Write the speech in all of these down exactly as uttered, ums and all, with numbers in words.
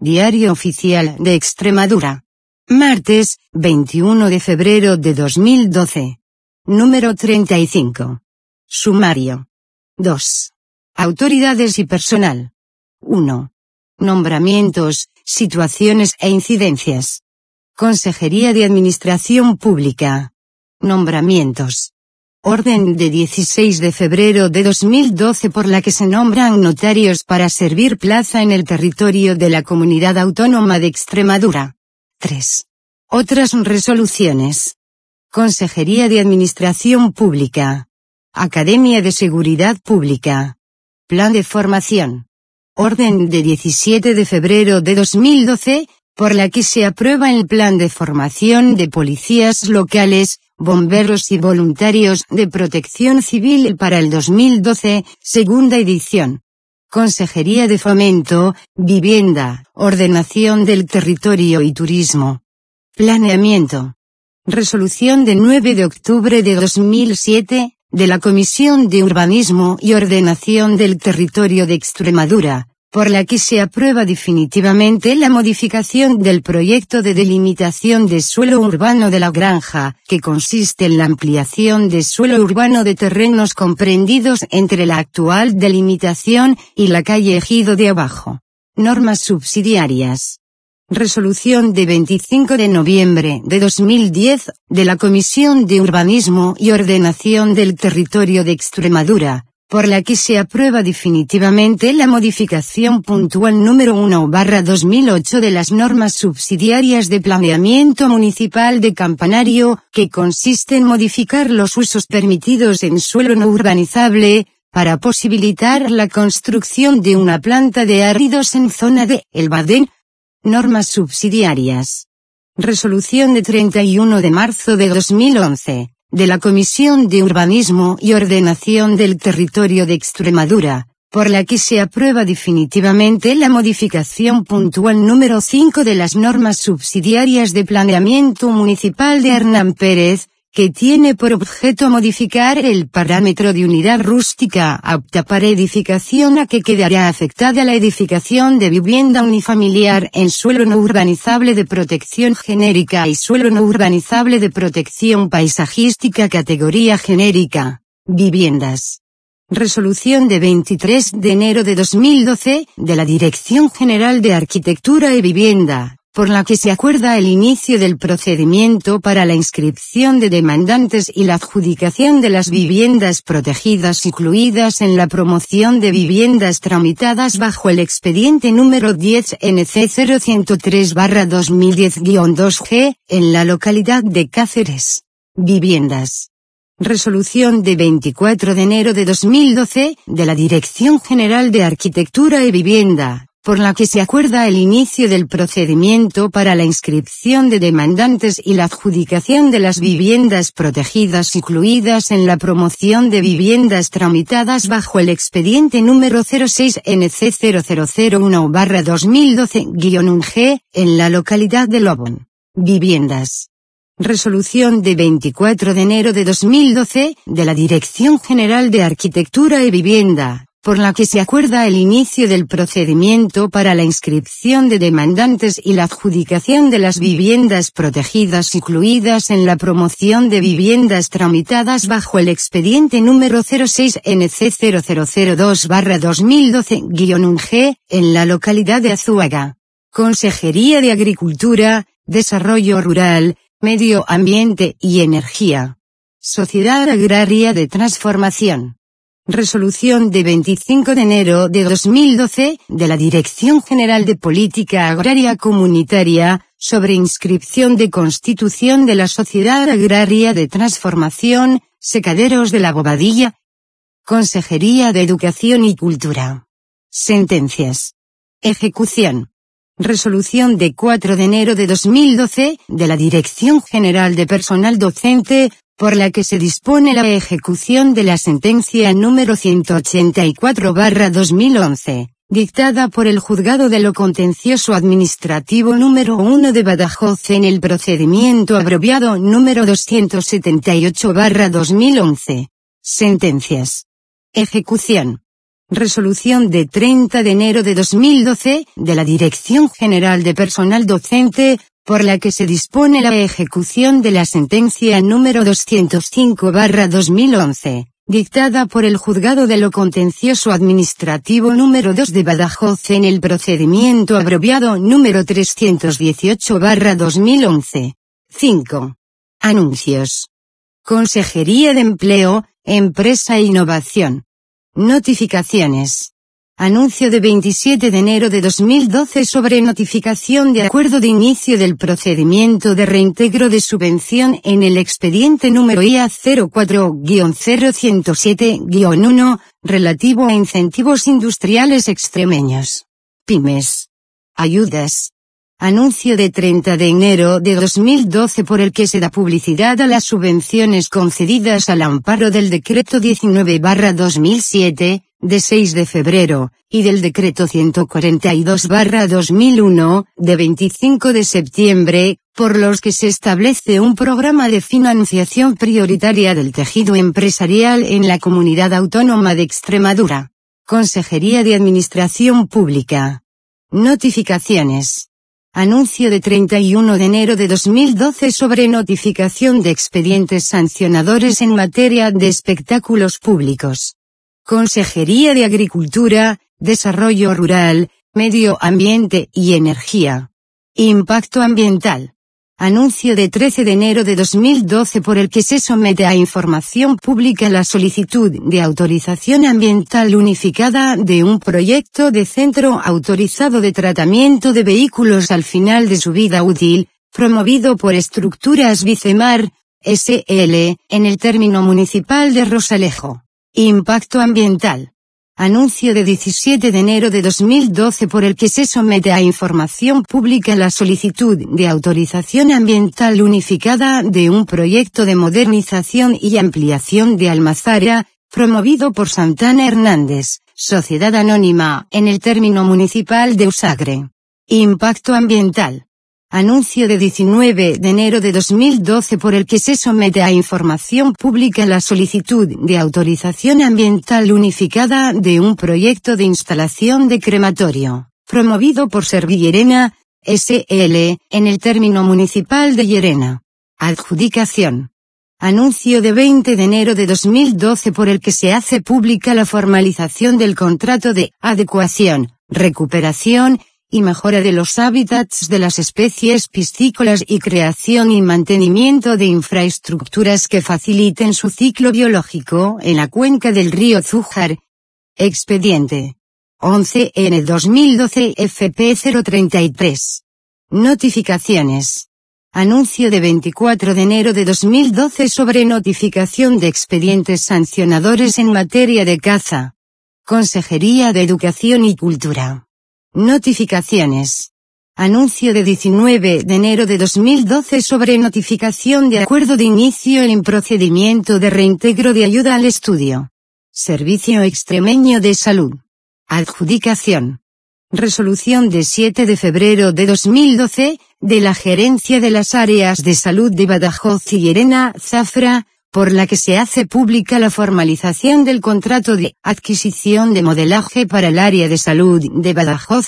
Diario Oficial de Extremadura. Martes, veintiuno de febrero de dos mil doce. Número treinta y cinco. Sumario. dos. Autoridades y personal. uno. Nombramientos, situaciones e incidencias. Consejería de Administración Pública. Nombramientos. Orden de dieciséis de febrero de dos mil doce por la que se nombran notarios para servir plaza en el territorio de la Comunidad Autónoma de Extremadura. tres. Otras resoluciones. Consejería de Administración Pública. Academia de Seguridad Pública. Plan de formación. Orden de diecisiete de febrero de dos mil doce, por la que se aprueba el Plan de Formación de Policías Locales, Bomberos y Voluntarios de Protección Civil para el dos mil doce, segunda edición. Consejería de Fomento, Vivienda, Ordenación del Territorio y Turismo. Planeamiento. Resolución de nueve de octubre de dos mil siete, de la Comisión de Urbanismo y Ordenación del Territorio de Extremadura, por la que se aprueba definitivamente la modificación del proyecto de delimitación de suelo urbano de La Granja, que consiste en la ampliación de suelo urbano de terrenos comprendidos entre la actual delimitación y la calle Ejido de Abajo. Normas subsidiarias. Resolución de veinticinco de noviembre de dos mil diez, de la Comisión de Urbanismo y Ordenación del Territorio de Extremadura, por la que se aprueba definitivamente la modificación puntual número uno barra dos mil ocho de las normas subsidiarias de planeamiento municipal de Campanario, que consiste en modificar los usos permitidos en suelo no urbanizable, para posibilitar la construcción de una planta de áridos en zona de El Badén. Normas subsidiarias. Resolución de treinta y uno de marzo de dos mil once, de la Comisión de Urbanismo y Ordenación del Territorio de Extremadura, por la que se aprueba definitivamente la modificación puntual número cinco de las normas subsidiarias de planeamiento municipal de Hernán Pérez, que tiene por objeto modificar el parámetro de unidad rústica apta para edificación a que quedará afectada la edificación de vivienda unifamiliar en suelo no urbanizable de protección genérica y suelo no urbanizable de protección paisajística categoría genérica. Viviendas. Resolución de veintitrés de enero de dos mil doce, de la Dirección General de Arquitectura y Vivienda, por la que se acuerda el inicio del procedimiento para la inscripción de demandantes y la adjudicación de las viviendas protegidas incluidas en la promoción de viviendas tramitadas bajo el expediente número diez N C cero ciento tres barra dos mil diez guión dos G, en la localidad de Cáceres. Viviendas. Resolución de veinticuatro de enero de dos mil doce, de la Dirección General de Arquitectura y Vivienda, por la que se acuerda el inicio del procedimiento para la inscripción de demandantes y la adjudicación de las viviendas protegidas incluidas en la promoción de viviendas tramitadas bajo el expediente número cero seis N C cero cero cero uno barra dos mil doce guión uno G, en la localidad de Lobón. Viviendas. Resolución de veinticuatro de enero de dos mil doce, de la Dirección General de Arquitectura y Vivienda, por la que se acuerda el inicio del procedimiento para la inscripción de demandantes y la adjudicación de las viviendas protegidas incluidas en la promoción de viviendas tramitadas bajo el expediente número cero seis N C cero cero cero dos barra dos mil doce guión uno G, en la localidad de Azuaga. Consejería de Agricultura, Desarrollo Rural, Medio Ambiente y Energía. Sociedad Agraria de Transformación. Resolución de veinticinco de enero de dos mil doce, de la Dirección General de Política Agraria Comunitaria, sobre inscripción de constitución de la Sociedad Agraria de Transformación, Secaderos de la Bobadilla. Consejería de Educación y Cultura. Sentencias. Ejecución. Resolución de cuatro de enero de dos mil doce, de la Dirección General de Personal Docente, por la que se dispone la ejecución de la sentencia número ciento ochenta y cuatro barra dos mil once, dictada por el Juzgado de lo Contencioso Administrativo número uno de Badajoz en el procedimiento abreviado número doscientos setenta y ocho barra dos mil once. Sentencias. Ejecución. Resolución de treinta de enero de dos mil doce, de la Dirección General de Personal Docente, por la que se dispone la ejecución de la sentencia número doscientos cinco barra dos mil once, dictada por el Juzgado de lo Contencioso Administrativo número dos de Badajoz en el procedimiento abreviado número trescientos dieciocho barra dos mil once. cinco. Anuncios. Consejería de Empleo, Empresa e Innovación. Notificaciones. Anuncio de veintisiete de enero de dos mil doce sobre notificación de acuerdo de inicio del procedimiento de reintegro de subvención en el expediente número I A cero cuatro guion cero uno cero siete guion uno, relativo a incentivos industriales extremeños. Pymes. Ayudas. Anuncio de treinta de enero de dos mil doce por el que se da publicidad a las subvenciones concedidas al amparo del Decreto diecinueve barra dos mil siete, de seis de febrero, y del Decreto ciento cuarenta y dos barra dos mil uno, de veinticinco de septiembre, por los que se establece un programa de financiación prioritaria del tejido empresarial en la Comunidad Autónoma de Extremadura. Consejería de Administración Pública. Notificaciones. Anuncio de treinta y uno de enero de dos mil doce sobre notificación de expedientes sancionadores en materia de espectáculos públicos. Consejería de Agricultura, Desarrollo Rural, Medio Ambiente y Energía. Impacto Ambiental. Anuncio de trece de enero de dos mil doce por el que se somete a información pública la solicitud de autorización ambiental unificada de un proyecto de centro autorizado de tratamiento de vehículos al final de su vida útil, promovido por Estructuras Vicemar, S L, en el término municipal de Rosalejo. Impacto Ambiental. Anuncio de diecisiete de enero de dos mil doce por el que se somete a información pública la solicitud de autorización ambiental unificada de un proyecto de modernización y ampliación de Almazara, promovido por Santana Hernández, Sociedad Anónima, en el término municipal de Usagre. Impacto Ambiental. Anuncio de diecinueve de enero de dos mil doce por el que se somete a información pública la solicitud de autorización ambiental unificada de un proyecto de instalación de crematorio, promovido por Servillerena, S L, en el término municipal de Llerena. Adjudicación. Anuncio de veinte de enero de dos mil doce por el que se hace pública la formalización del contrato de adecuación, recuperación y mejora de los hábitats de las especies piscícolas y creación y mantenimiento de infraestructuras que faciliten su ciclo biológico en la cuenca del río Zújar. Expediente once N dos mil doce F P cero treinta y tres. Notificaciones. Anuncio de veinticuatro de enero de dos mil doce sobre notificación de expedientes sancionadores en materia de caza. Consejería de Educación y Cultura. Notificaciones. Anuncio de diecinueve de enero de dos mil doce sobre notificación de acuerdo de inicio en procedimiento de reintegro de ayuda al estudio. Servicio Extremeño de Salud. Adjudicación. Resolución de siete de febrero de dos mil doce, de la Gerencia de las Áreas de Salud de Badajoz y Llerena, Zafra, por la que se hace pública la formalización del contrato de adquisición de modelaje para el área de salud de Badajoz.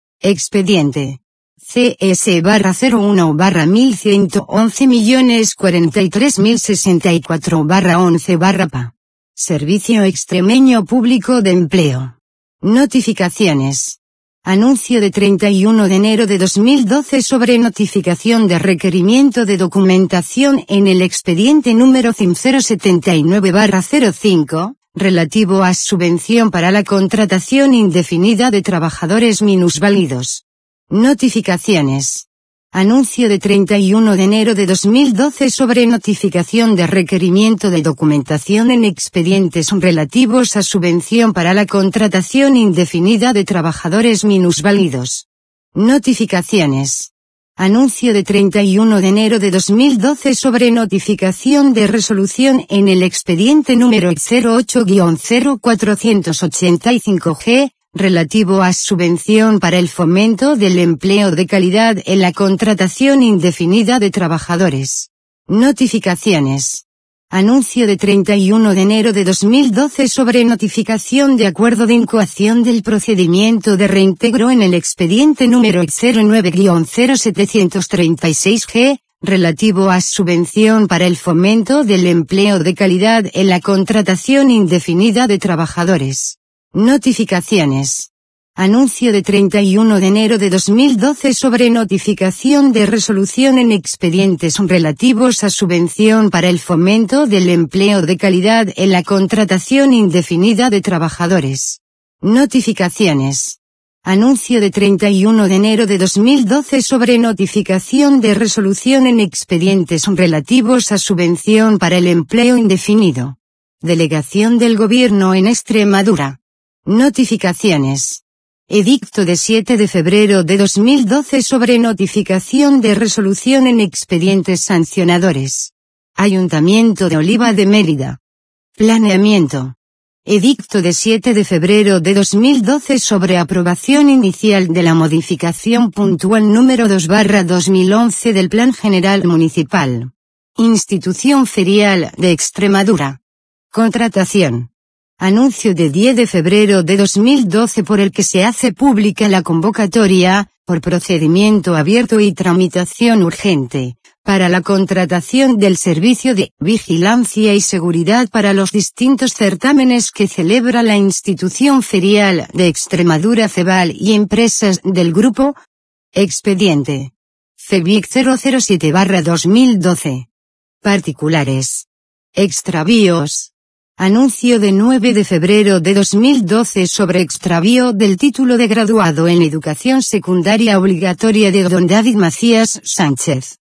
Expediente C S barra cero uno barra mil ciento once millones cuarenta y tres mil sesenta y cuatro barra once barra P A. Servicio Extremeño Público de Empleo. Notificaciones. Anuncio de treinta y uno de enero de dos mil doce sobre notificación de requerimiento de documentación en el expediente número C I M cero setenta y nueve barra cero cinco, relativo a subvención para la contratación indefinida de trabajadores minusválidos. Notificaciones. Anuncio de treinta y uno de enero de dos mil doce sobre notificación de requerimiento de documentación en expedientes relativos a subvención para la contratación indefinida de trabajadores minusválidos. Notificaciones. Anuncio de treinta y uno de enero de dos mil doce sobre notificación de resolución en el expediente número cero ocho guion cero cuatrocientos ochenta y cinco G, relativo a subvención para el fomento del empleo de calidad en la contratación indefinida de trabajadores. Notificaciones. Anuncio de treinta y uno de enero de dos mil doce sobre notificación de acuerdo de incoación del procedimiento de reintegro en el expediente número cero nueve guion cero setecientos treinta y seis G, relativo a subvención para el fomento del empleo de calidad en la contratación indefinida de trabajadores. Notificaciones. Anuncio de treinta y uno de enero de dos mil doce sobre notificación de resolución en expedientes relativos a subvención para el fomento del empleo de calidad en la contratación indefinida de trabajadores. Notificaciones. Anuncio de treinta y uno de enero de dos mil doce sobre notificación de resolución en expedientes relativos a subvención para el empleo indefinido. Delegación del Gobierno en Extremadura. Notificaciones. Edicto de siete de febrero de dos mil doce sobre notificación de resolución en expedientes sancionadores. Ayuntamiento de Oliva de Mérida. Planeamiento. Edicto de siete de febrero de dos mil doce sobre aprobación inicial de la modificación puntual número dos barra dos mil once del Plan General Municipal. Institución Ferial de Extremadura. Contratación. Anuncio de diez de febrero de dos mil doce por el que se hace pública la convocatoria, por procedimiento abierto y tramitación urgente, para la contratación del servicio de vigilancia y seguridad para los distintos certámenes que celebra la Institución Ferial de Extremadura Ceval y empresas del grupo. Expediente. CEBIC cero cero siete barra dos mil doce. Particulares. Extravíos. Anuncio de nueve de febrero de dos mil doce sobre extravío del título de graduado en Educación Secundaria Obligatoria de don David Macías Sánchez.